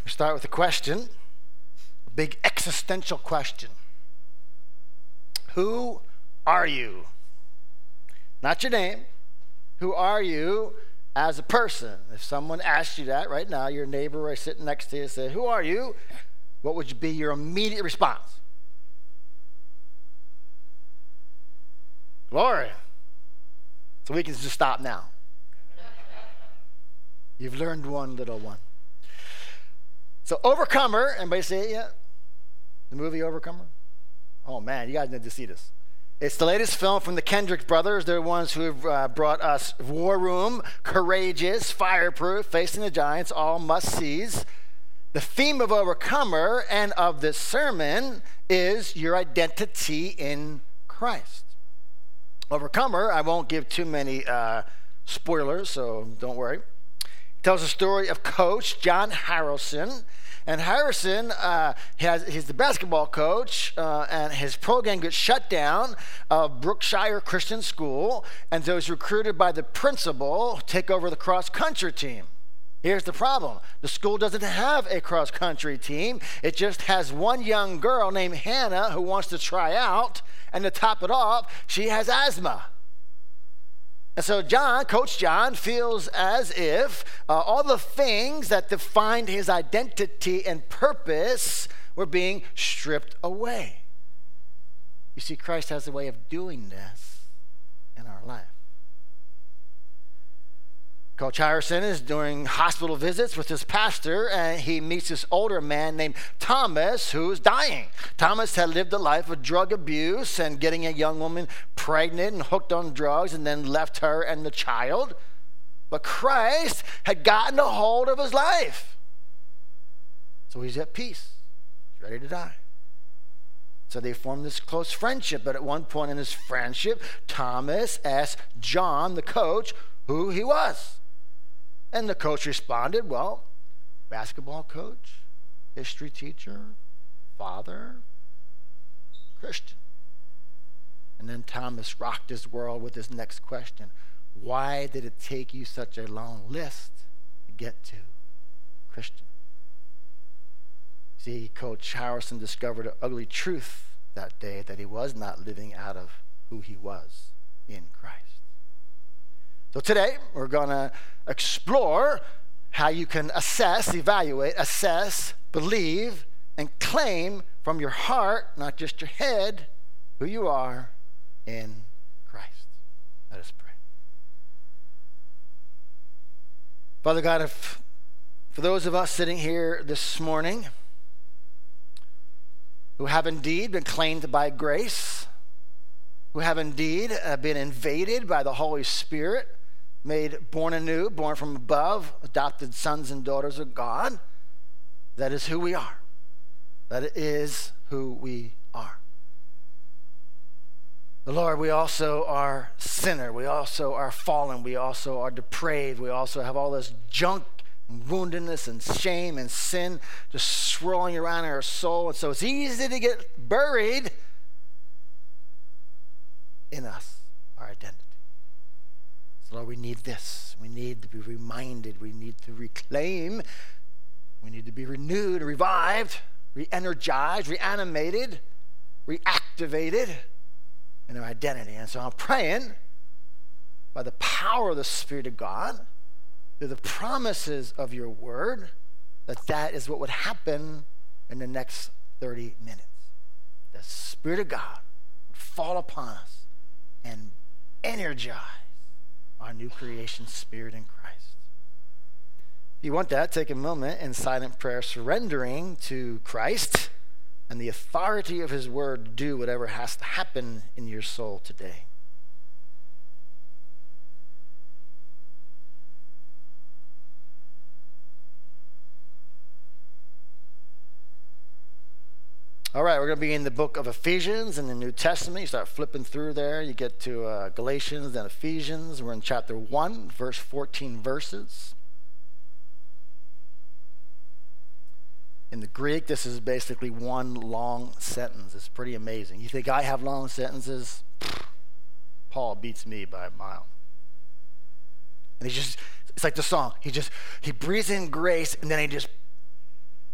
We start with a question, a big existential question. Who are you? Not your name. Who are you as a person? If someone asked you that right now, your neighbor or sitting next to you said, who are you? What would be your immediate response? Glory. So we can just stop now. You've learned one little one. So Overcomer, anybody see it yet? The movie Overcomer? Oh man, you guys need to see this. It's the latest film from the Kendrick brothers. They're the ones who have brought us War Room, Courageous, Fireproof, Facing the Giants, all must-sees. The theme of Overcomer and of this sermon is your identity in Christ. Overcomer, I won't give too many spoilers, so don't worry. It tells the story of Coach John Harrelson. And Harrison, he's the basketball coach, and his program gets shut down of Brookshire Christian School, and so he's recruited by the principal to take over the cross-country team. Here's the problem. The school doesn't have a cross-country team. It just has one young girl named Hannah who wants to try out, and to top it off, she has asthma. And so Coach John, feels as if all the things that defined his identity and purpose were being stripped away. You see, Christ has a way of doing this in our life. Coach Harrison is doing hospital visits with his pastor, and he meets this older man named Thomas who is dying. Thomas had lived a life of drug abuse and getting a young woman pregnant and hooked on drugs and then left her and the child. But Christ had gotten a hold of his life. So he's at peace. He's ready to die. So they formed this close friendship. But at one point in his friendship, Thomas asked John, the coach, who he was. And the coach responded, well, basketball coach, history teacher, father, Christian. And then Thomas rocked his world with his next question. Why did it take you such a long list to get to Christian? See, Coach Harrison discovered an ugly truth that day, that he was not living out of who he was in Christ. So today, we're going to explore how you can evaluate, believe, and claim from your heart, not just your head, who you are in Christ. Let us pray. Father God, for those of us sitting here this morning who have indeed been claimed by grace, who have indeed been invaded by the Holy Spirit, made born anew, born from above, adopted sons and daughters of God. That is who we are. That is who we are. But Lord, we also are sinner. We also are fallen. We also are depraved. We also have all this junk and woundedness and shame and sin just swirling around in our soul. And so it's easy to get buried in us, our identity. Lord, we need this. We need to be reminded. We need to reclaim. We need to be renewed, revived, re-energized, reanimated, reactivated in our identity. And so I'm praying by the power of the Spirit of God, through the promises of your word, that is what would happen in the next 30 minutes. The Spirit of God would fall upon us and energize our new creation spirit in Christ. If you want that, take a moment in silent prayer, surrendering to Christ and the authority of his word to do whatever has to happen in your soul today. All right, we're going to be in the book of Ephesians in the New Testament. You start flipping through there. You get to Galatians, then Ephesians. We're in chapter 1, verse 14 verses. In the Greek, this is basically one long sentence. It's pretty amazing. You think I have long sentences? Paul beats me by a mile. And it's like the song. He breathes in grace, and then he just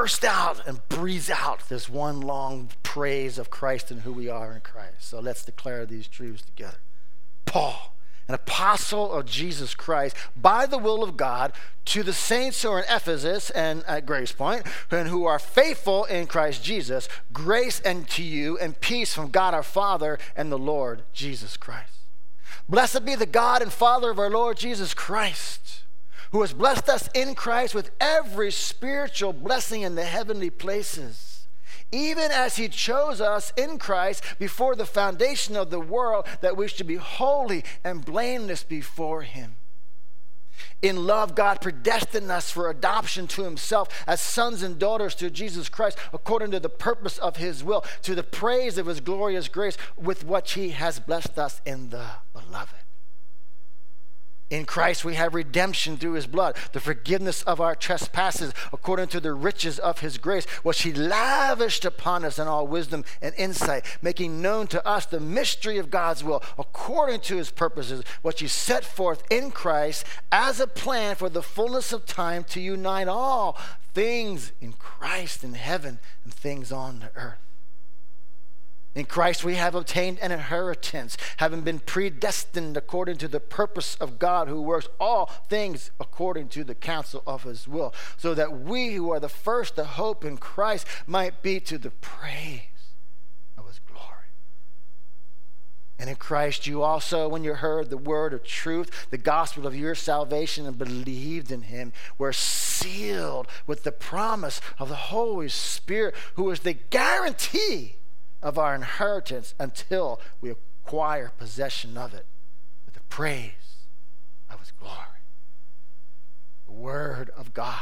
bursts out and breathes out this one long praise of Christ and who we are in Christ. So let's declare these truths together. Paul, an apostle of Jesus Christ, by the will of God, to the saints who are in Ephesus and at Grace Point, and who are faithful in Christ Jesus, grace unto you and peace from God our Father and the Lord Jesus Christ. Blessed be the God and Father of our Lord Jesus Christ, who has blessed us in Christ with every spiritual blessing in the heavenly places, even as he chose us in Christ before the foundation of the world, that we should be holy and blameless before him. In love, God predestined us for adoption to himself as sons and daughters through Jesus Christ, according to the purpose of his will, to the praise of his glorious grace, with which he has blessed us in the beloved. In Christ we have redemption through his blood, the forgiveness of our trespasses, according to the riches of his grace, which he lavished upon us in all wisdom and insight, making known to us the mystery of God's will, according to his purposes, which he set forth in Christ as a plan for the fullness of time to unite all things in Christ in heaven and things on the earth. In Christ we have obtained an inheritance, having been predestined according to the purpose of God, who works all things according to the counsel of his will, so that we who are the first to hope in Christ might be to the praise of his glory. And in Christ you also, when you heard the word of truth, the gospel of your salvation, and believed in him, were sealed with the promise of the Holy Spirit, who is the guarantee of our inheritance until we acquire possession of it with the praise of his glory. The word of God.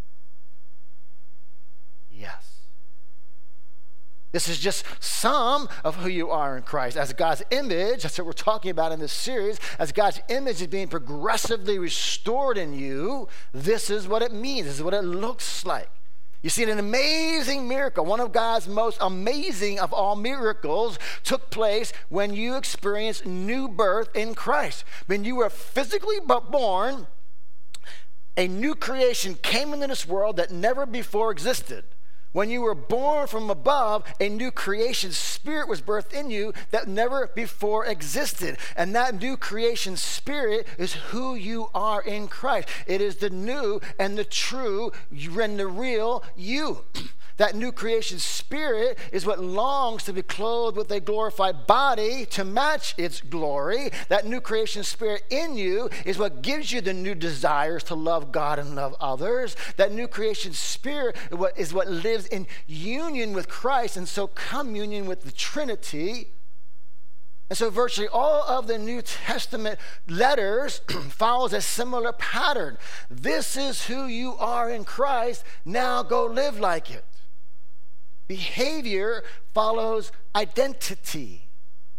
Yes. This is just some of who you are in Christ. As God's image, that's what we're talking about in this series, as God's image is being progressively restored in you, this is what it means. This is what it looks like. You see, an amazing miracle, one of God's most amazing of all miracles, took place when you experienced new birth in Christ. When you were physically born, a new creation came into this world that never before existed. When you were born from above, a new creation spirit was birthed in you that never before existed. And that new creation spirit is who you are in Christ. It is the new and the true and the real you. That new creation spirit is what longs to be clothed with a glorified body to match its glory. That new creation spirit in you is what gives you the new desires to love God and love others. That new creation spirit is what lives in union with Christ, and so communion with the Trinity. And so virtually all of the New Testament letters follows a similar pattern. This is who you are in Christ. Now go live like it. Behavior follows identity.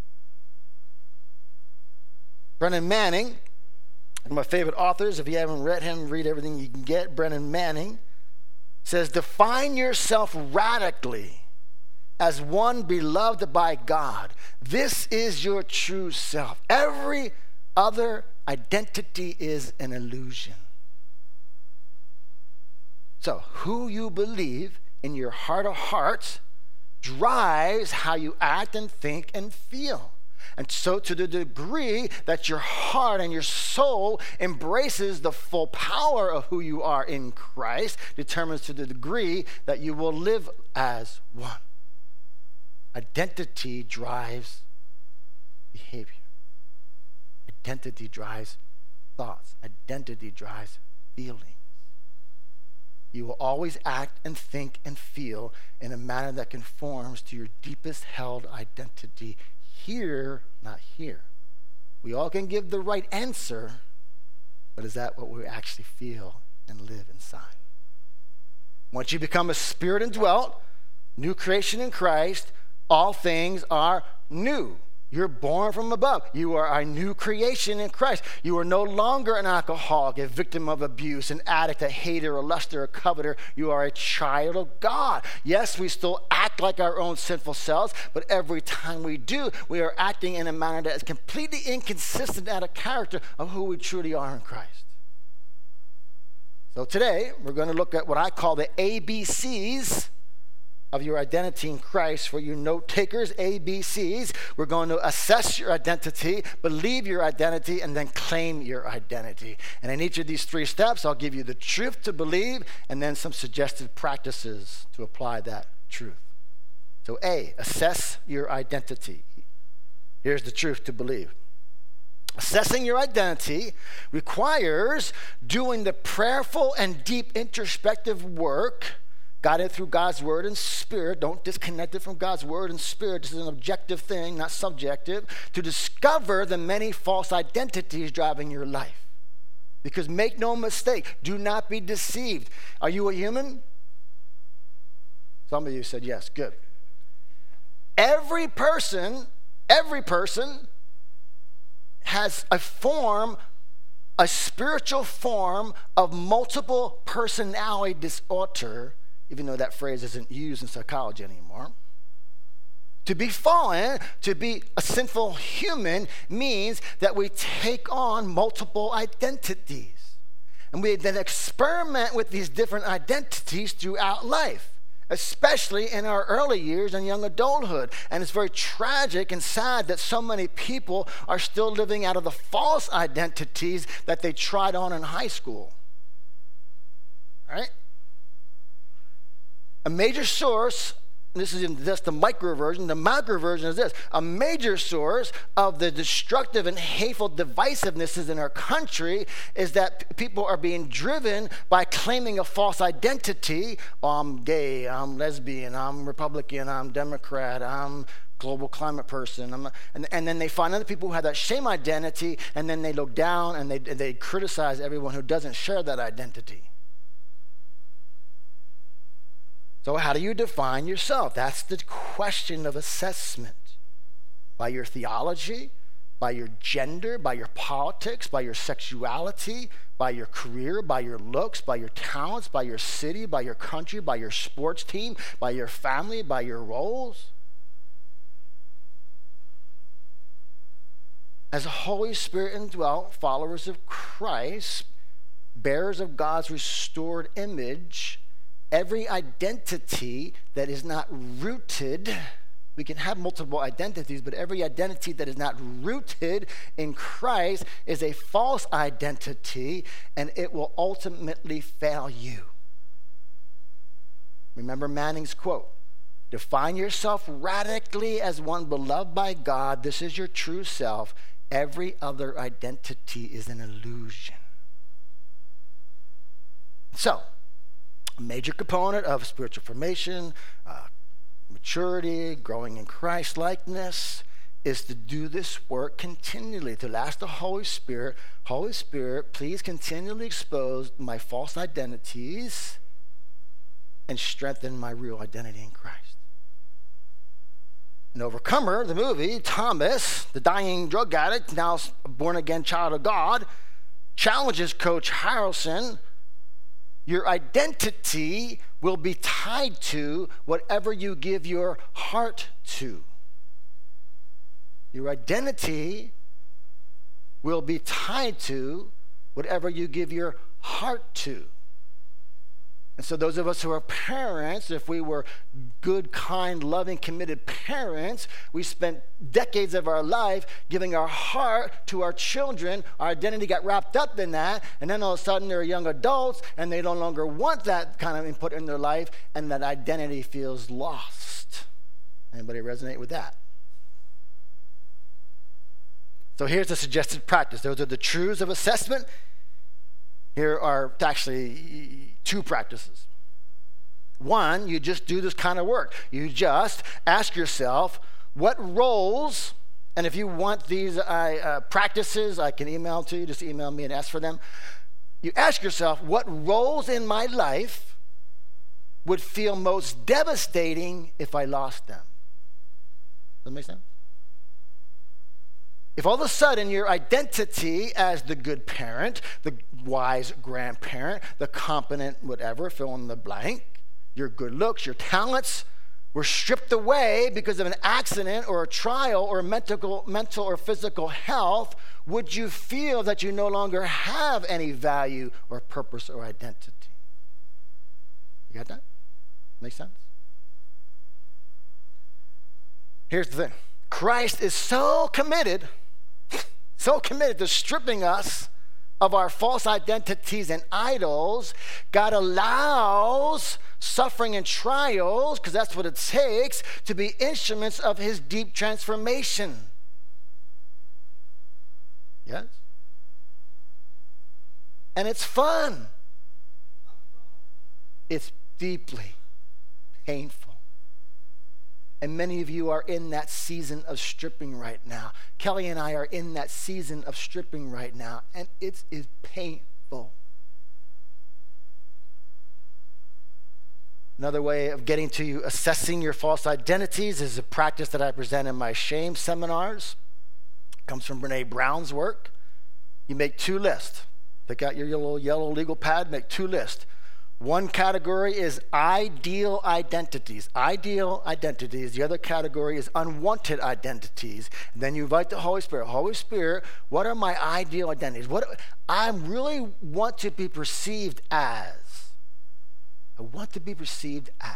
Brennan Manning, one of my favorite authors, if you haven't read him, read everything you can get. Brennan Manning says, define yourself radically as one beloved by God. This is your true self. Every other identity is an illusion. So, who you believe in your heart of hearts drives how you act and think and feel. And so to the degree that your heart and your soul embraces the full power of who you are in Christ determines to the degree that you will live as one. Identity drives behavior. Identity drives thoughts. Identity drives feelings. You will always act and think and feel in a manner that conforms to your deepest held identity. Here, not here. We all can give the right answer, but is that what we actually feel and live inside? Once you become a spirit indwelt, new creation in Christ, all things are new. You're born from above. You are a new creation in Christ. You are no longer an alcoholic, a victim of abuse, an addict, a hater, a luster, a coveter. You are a child of God. Yes, we still act like our own sinful selves, but every time we do, we are acting in a manner that is completely inconsistent out of character of who we truly are in Christ. So today, we're going to look at what I call the ABCs of your identity in Christ. For you note takers, ABCs. We're going to assess your identity, believe your identity, and then claim your identity. And in each of these 3 steps, I'll give you the truth to believe and then some suggested practices to apply that truth. So A, assess your identity. Here's the truth to believe. Assessing your identity requires doing the prayerful and deep introspective work guided through God's word and spirit. Don't disconnect it from God's word and spirit. This is an objective thing, not subjective, to discover the many false identities driving your life. Because make no mistake, do not be deceived. Are you a human? Some of you said yes. Good. Every person has a spiritual form of multiple personality disorder, even though that phrase isn't used in psychology anymore. To be fallen, to be a sinful human, means that we take on multiple identities. And we then experiment with these different identities throughout life, especially in our early years and young adulthood. And it's very tragic and sad that so many people are still living out of the false identities that they tried on in high school. All right? A major source, this is just the micro version, the macro version is this: a major source of the destructive and hateful divisivenesses in our country is that people are being driven by claiming a false identity. I'm gay, I'm lesbian, I'm Republican, I'm Democrat, I'm global climate person. And then they find other people who have that same identity, and then they look down and they criticize everyone who doesn't share that identity. So how do you define yourself? That's the question of assessment. By your theology, by your gender, by your politics, by your sexuality, by your career, by your looks, by your talents, by your city, by your country, by your sports team, by your family, by your roles. As Holy Spirit indwelt followers of Christ, bearers of God's restored image, every identity that is not rooted, we can have multiple identities, but every identity that is not rooted in Christ is a false identity, and it will ultimately fail you. Remember Manning's quote: define yourself radically as one beloved by God. This is your true self. Every other identity is an illusion. So, a major component of spiritual formation, maturity, growing in Christ-likeness, is to do this work continually, to ask the Holy Spirit, please continually expose my false identities and strengthen my real identity in Christ. An Overcomer, the movie, Thomas, the dying drug addict, now a born-again child of God, challenges Coach Harrelson. Your identity will be tied to whatever you give your heart to. Your identity will be tied to whatever you give your heart to. And so those of us who are parents, if we were good, kind, loving, committed parents, we spent decades of our life giving our heart to our children. Our identity got wrapped up in that, and then all of a sudden they're young adults, and they no longer want that kind of input in their life, and that identity feels lost. Anybody resonate with that? So here's the suggested practice. Those are the truths of assessment. Here are actually 2 practices. One, you just do this kind of work. You just ask yourself, what roles, and if you want these practices, I can email to you. Just email me and ask for them. You ask yourself, what roles in my life would feel most devastating if I lost them? Does that make sense? If all of a sudden your identity as the good parent, the wise grandparent, the competent whatever, fill in the blank, your good looks, your talents were stripped away because of an accident or a trial or mental or physical health, would you feel that you no longer have any value or purpose or identity? You got that? Make sense? Here's the thing. Christ is so committed to stripping us of our false identities and idols. God allows suffering and trials, because that's what it takes, to be instruments of his deep transformation. Yes? And it's fun. It's deeply painful. And many of you are in that season of stripping right now. Kelly and I are in that season of stripping right now, and it is painful. Another way of getting to you assessing your false identities is a practice that I present in my shame seminars. It comes from Brene Brown's work. You make two lists. Take out your little yellow legal pad, make two lists. One category is ideal identities. Ideal identities. The other category is unwanted identities. And then you invite the Holy Spirit. Holy Spirit, what are my ideal identities? What I really want to be perceived as. I want to be perceived as.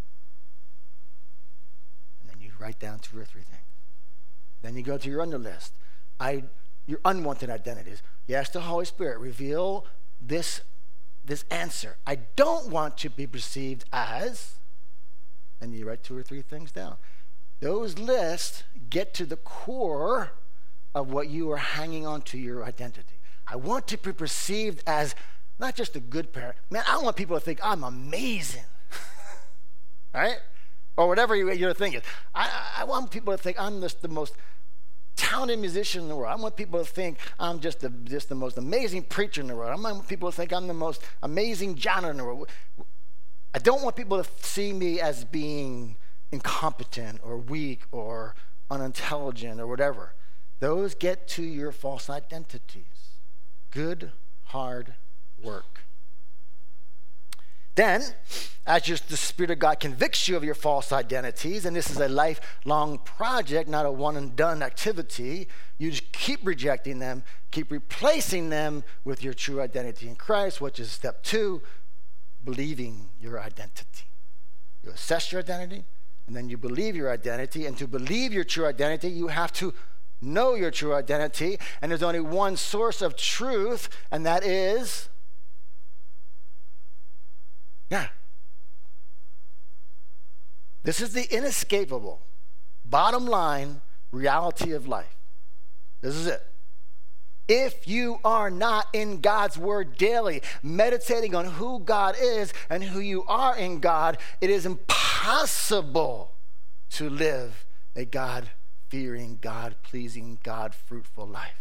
And then you write down 2 or 3 things. Then you go to your under list. Your unwanted identities. You ask the Holy Spirit, reveal this answer. I don't want to be perceived as, and you write 2 or 3 things down. Those lists get to the core of what you are hanging on to your identity. I want to be perceived as not just a good parent. Man, I want people to think I'm amazing. Right? Or whatever your thing is. I want people to think I'm just the most talented musician in the world. I want people to think I'm just the most amazing preacher in the world. I want people to think I'm the most amazing janitor in the world. I don't want people to see me as being incompetent or weak or unintelligent or whatever. Those get to your false identities. Good, hard work. Then, as the Spirit of God convicts you of your false identities, and this is a lifelong project, not a one-and-done activity, you just keep rejecting them, keep replacing them with your true identity in Christ, which is step 2, believing your identity. You assess your identity, and then you believe your identity, and to believe your true identity, you have to know your true identity, and there's only one source of truth, and that is this is the inescapable, bottom line reality of life. This is it. If you are not in God's word daily, meditating on who God is and who you are in God, it is impossible to live a God-fearing, God-pleasing, God-fruitful life.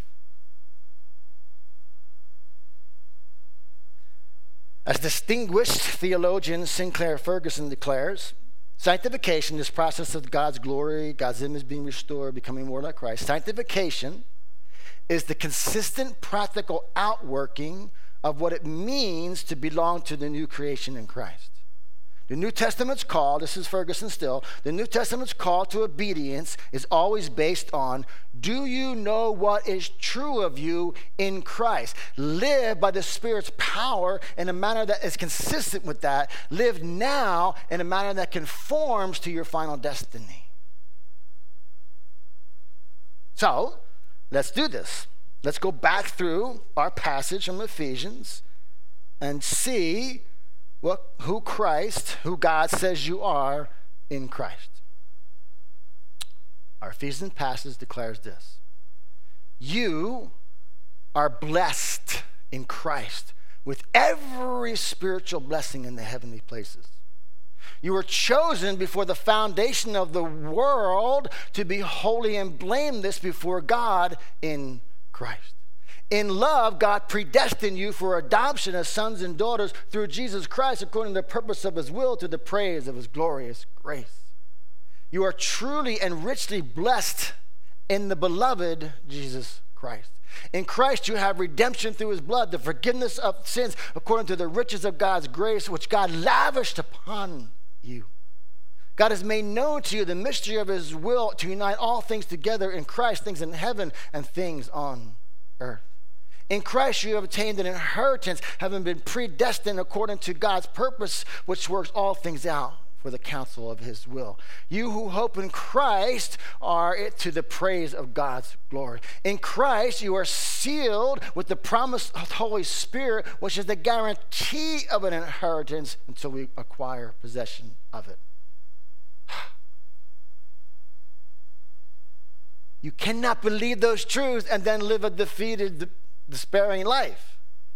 As distinguished theologian Sinclair Ferguson declares, sanctification, this process of God's glory, God's image being restored, becoming more like Christ, sanctification is the consistent practical outworking of what it means to belong to the new creation in Christ. The New Testament's call, this is Ferguson still, the New Testament's call to obedience is always based on, do you know what is true of you in Christ? Live by the Spirit's power in a manner that is consistent with that. Live now in a manner that conforms to your final destiny. So, let's do this. Let's go back through our passage from Ephesians and see who God says you are in Christ. Our Ephesians passage declares this: you are blessed in Christ with every spiritual blessing in the heavenly places. You were chosen before the foundation of the world to be holy and blameless before God in Christ. In love, God predestined you for adoption as sons and daughters through Jesus Christ according to the purpose of his will, to the praise of his glorious grace. You are truly and richly blessed in the beloved Jesus Christ. In Christ you have redemption through his blood, the forgiveness of sins according to the riches of God's grace, which God lavished upon you. God has made known to you the mystery of his will to unite all things together in Christ, things in heaven and things on earth. In Christ you have obtained an inheritance, having been predestined according to God's purpose, which works all things out for the counsel of his will. You who hope in Christ are it to the praise of God's glory. In Christ you are sealed with the promise of the Holy Spirit, which is the guarantee of an inheritance until we acquire possession of it. You cannot believe those truths and then live a defeated, despairing life.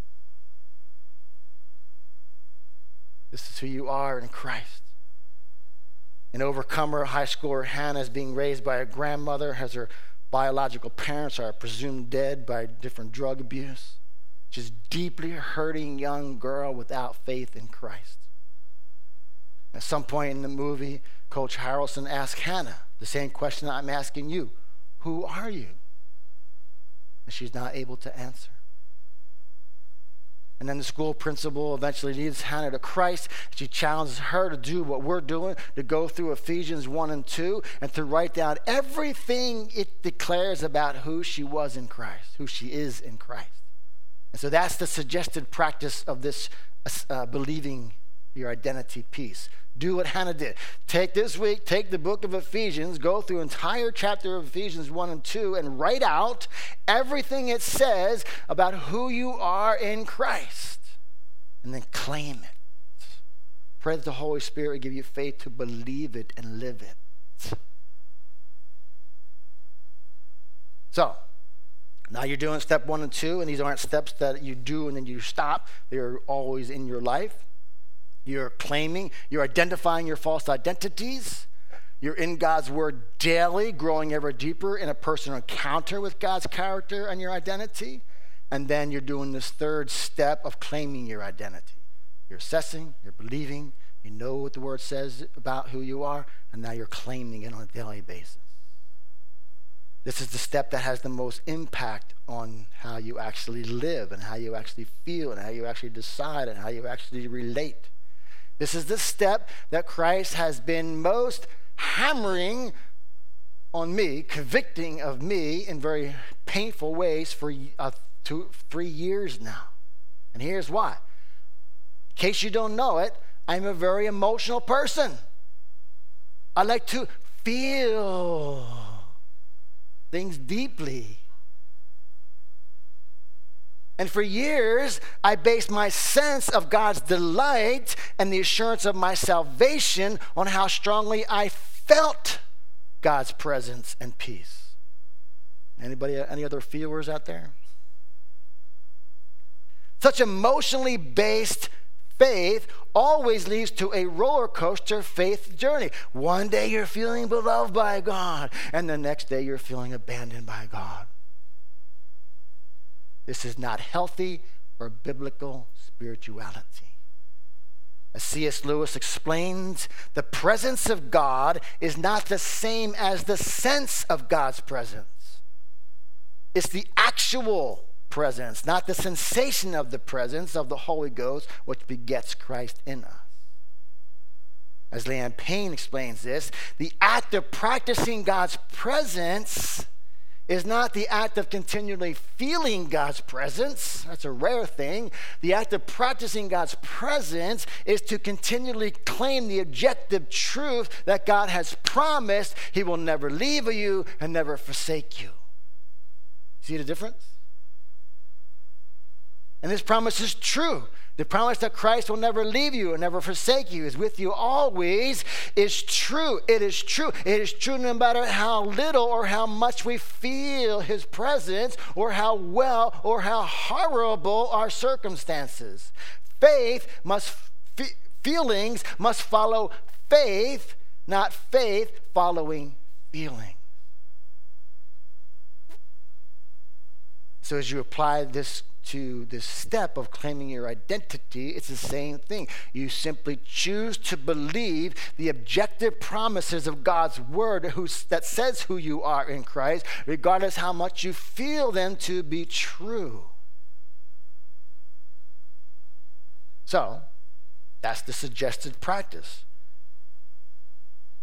This is who you are in Christ. An overcomer, high schooler Hannah is being raised by a grandmother, as her biological parents are presumed dead by different drug abuse. She's a deeply hurting young girl without faith in Christ. At some point in the movie, Coach Harrelson asked Hannah the same question I'm asking you. Who are you? And she's not able to answer. And then the school principal eventually leads Hannah to Christ. She challenges her to do what we're doing, to go through Ephesians 1 and 2, and to write down everything it declares about who she was in Christ, who she is in Christ. And so that's the suggested practice of this believing your identity piece. Do what Hannah did. Take this week, take the book of Ephesians, go through an entire chapter of Ephesians 1 and 2, and write out everything it says about who you are in Christ. And then claim it. Pray that the Holy Spirit will give you faith to believe it and live it. So, now you're doing step 1 and 2, and these aren't steps that you do and then you stop. They're always in your life. You're claiming, you're identifying your false identities. You're in God's word daily, growing ever deeper in a personal encounter with God's character and your identity. And then you're doing this third step of claiming your identity. You're assessing, you're believing, you know what the word says about who you are, and now you're claiming it on a daily basis. This is the step that has the most impact on how you actually live and how you actually feel and how you actually decide and how you actually relate. This is the step that Christ has been most hammering on me, convicting of me in very painful ways for 3 years now. And here's why. In case you don't know it, I'm a very emotional person. I like to feel things deeply. And for years, I based my sense of God's delight and the assurance of my salvation on how strongly I felt God's presence and peace. Anybody, any other feelers out there? Such emotionally based faith always leads to a roller coaster faith journey. One day you're feeling beloved by God, and the next day you're feeling abandoned by God. This is not healthy or biblical spirituality. As C.S. Lewis explains, the presence of God is not the same as the sense of God's presence. It's the actual presence, not the sensation of the presence of the Holy Ghost, which begets Christ in us. As Leanne Payne explains this, the act of practicing God's presence is not the act of continually feeling God's presence. That's a rare thing. The act of practicing God's presence is to continually claim the objective truth that God has promised He will never leave you and never forsake you. See the difference? And this promise is true. The promise that Christ will never leave you and never forsake you, is with you always, is true. It is true. It is true no matter how little or how much we feel His presence, or how well or how horrible our circumstances. Feelings must follow faith, not faith following feelings. So as you apply this to this step of claiming your identity, it's the same thing. You simply choose to believe the objective promises of God's word that says who you are in Christ, regardless how much you feel them to be true. So, that's the suggested practice.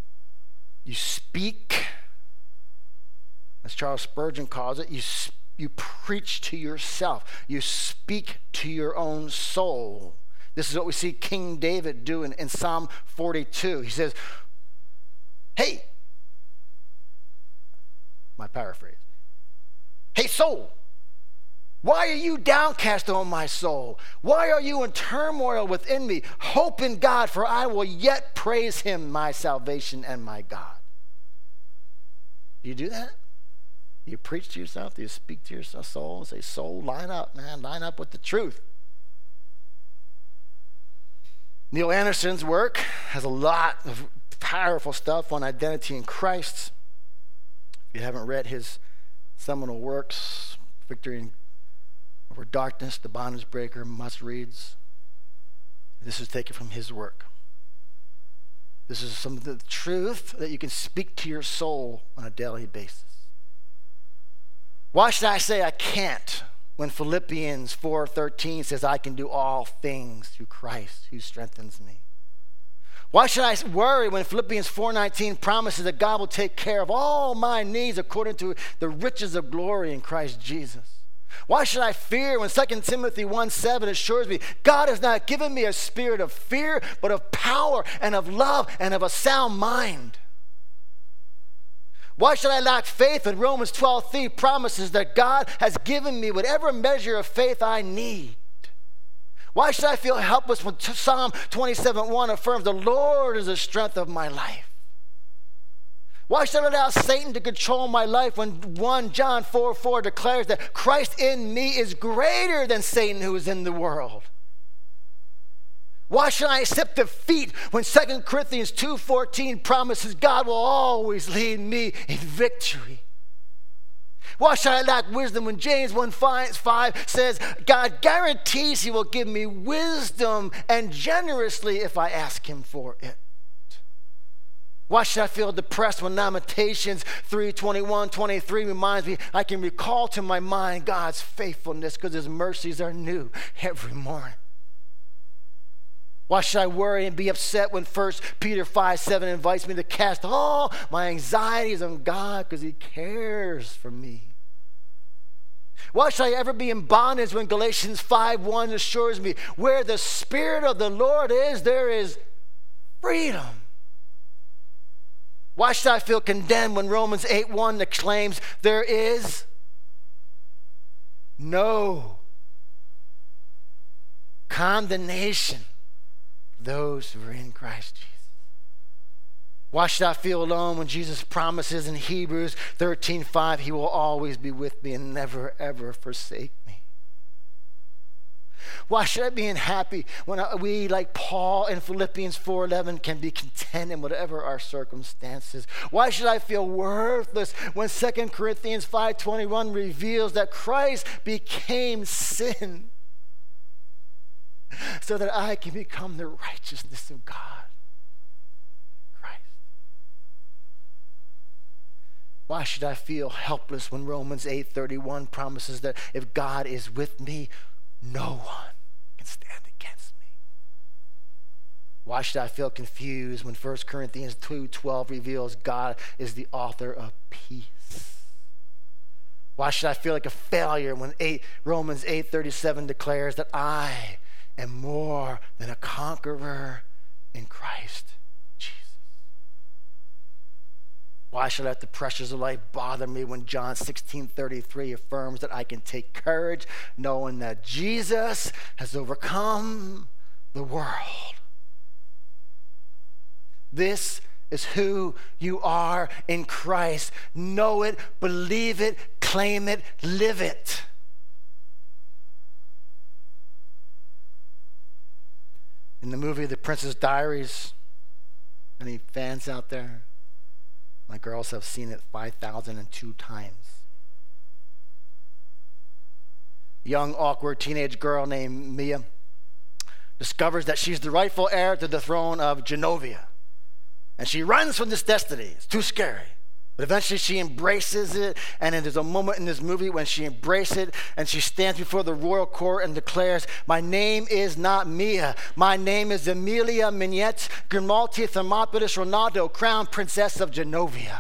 You speak, as Charles Spurgeon calls it, you preach to yourself. You speak to your own soul. This is what we see King David do in Psalm 42. He says, hey, my paraphrase, hey soul, why are you downcast, O my soul? Why are you in turmoil within me? Hope in God, for I will yet praise him, my salvation and my God. Do you do that? Do you preach to yourself? Do you speak to your soul and say, soul, line up, man, line up with the truth? Neil Anderson's work has a lot of powerful stuff on identity in Christ. If you haven't read his seminal works, Victory Over Darkness, The Bondage Breaker, must reads. This is taken from his work. This is some of the truth that you can speak to your soul on a daily basis. Why should I say I can't when Philippians 4:13 says I can do all things through Christ who strengthens me? Why should I worry when Philippians 4:19 promises that God will take care of all my needs according to the riches of glory in Christ Jesus? Why should I fear when 2 Timothy 1:7 assures me God has not given me a spirit of fear, but of power and of love and of a sound mind? Why should I lack faith when Romans 12:3 promises that God has given me whatever measure of faith I need? Why should I feel helpless when Psalm 27:1 affirms the Lord is the strength of my life? Why should I allow Satan to control my life when 1 John 4:4 declares that Christ in me is greater than Satan who is in the world? Why should I accept defeat when 2 Corinthians 2:14 promises God will always lead me in victory? Why should I lack wisdom when James 1:5 says God guarantees he will give me wisdom and generously if I ask him for it? Why should I feel depressed when Lamentations 3:21-23 reminds me I can recall to my mind God's faithfulness because his mercies are new every morning? Why should I worry and be upset when 1 Peter 5:7 invites me to cast all my anxieties on God because he cares for me? Why should I ever be in bondage when Galatians 5:1 assures me where the Spirit of the Lord is, there is freedom? Why should I feel condemned when Romans 8:1 exclaims there is no condemnation for those who are in Christ Jesus? Why should I feel alone when Jesus promises in Hebrews 13:5 he will always be with me and never ever forsake me? Why should I be happy when we, like Paul in Philippians 4:11, can be content in whatever our circumstances? Why should I feel worthless when 2 Corinthians 5:21 reveals that Christ became sin so that I can become the righteousness of God in Christ? Why should I feel helpless when Romans 8:31 promises that if God is with me, no one can stand against me? Why should I feel confused when 1 Corinthians 2:12 reveals God is the author of peace? Why should I feel like a failure when Romans 8:37 declares that I am more than a conqueror in Christ Jesus? Why should I let the pressures of life bother me when John 16:33 affirms that I can take courage knowing that Jesus has overcome the world? This is who you are in Christ. Know it, believe it, claim it, live it. In the movie The Princess Diaries, any fans out there? My girls have seen it 5,002 times. A young, awkward teenage girl named Mia discovers that she's the rightful heir to the throne of Genovia. And she runs from this destiny. It's too scary. But eventually she embraces it, and then there's a moment in this movie when she embraces it, and she stands before the royal court and declares, my name is not Mia. My name is Emilia Mignette Grimaldi Thermopylae Ronaldo, Crown Princess of Genovia.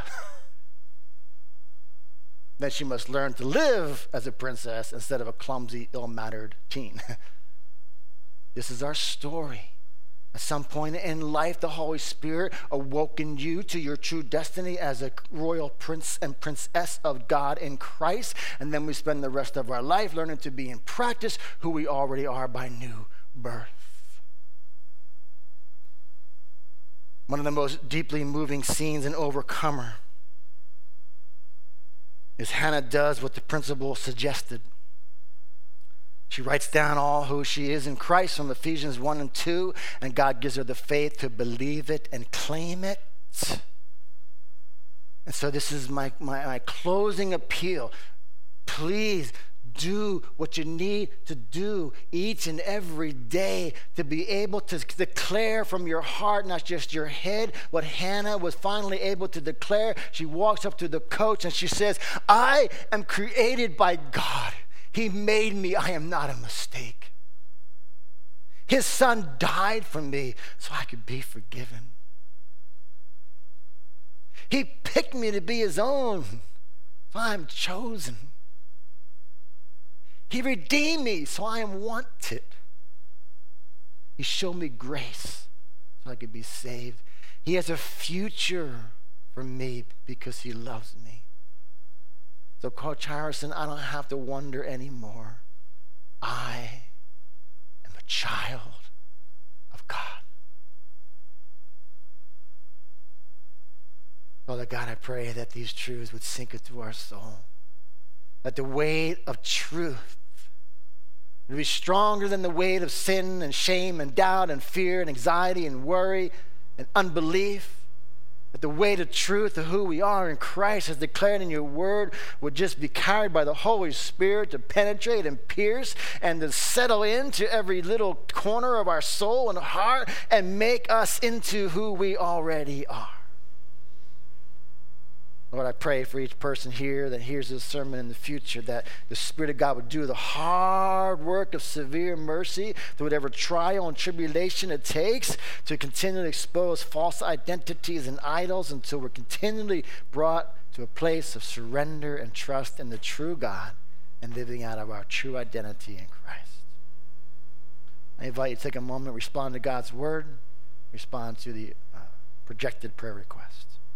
Then she must learn to live as a princess instead of a clumsy, ill-mannered teen. This is our story. At some point in life, the Holy Spirit awoken you to your true destiny as a royal prince and princess of God in Christ. And then we spend the rest of our life learning to be in practice who we already are by new birth. One of the most deeply moving scenes in Overcomer is Hannah does what the principal suggested. She writes down all who she is in Christ from Ephesians 1 and 2, and God gives her the faith to believe it and claim it. And so this is my closing appeal. Please do what you need to do each and every day to be able to declare from your heart, not just your head, what Hannah was finally able to declare. She walks up to the coach and she says, I am created by God. He made me. I am not a mistake. His son died for me so I could be forgiven. He picked me to be his own, so I am chosen. He redeemed me, so I am wanted. He showed me grace so I could be saved. He has a future for me because he loves me. So, Coach Harrison, I don't have to wonder anymore. I am a child of God. Father God, I pray that these truths would sink into our soul. That the weight of truth would be stronger than the weight of sin and shame and doubt and fear and anxiety and worry and unbelief. That the weight of truth of who we are in Christ as declared in your word would just be carried by the Holy Spirit to penetrate and pierce and to settle into every little corner of our soul and heart and make us into who we already are. Lord, I pray for each person here that hears this sermon in the future that the Spirit of God would do the hard work of severe mercy through whatever trial and tribulation it takes to continually expose false identities and idols until we're continually brought to a place of surrender and trust in the true God and living out of our true identity in Christ. I invite you to take a moment, respond to God's word, respond to the projected prayer request.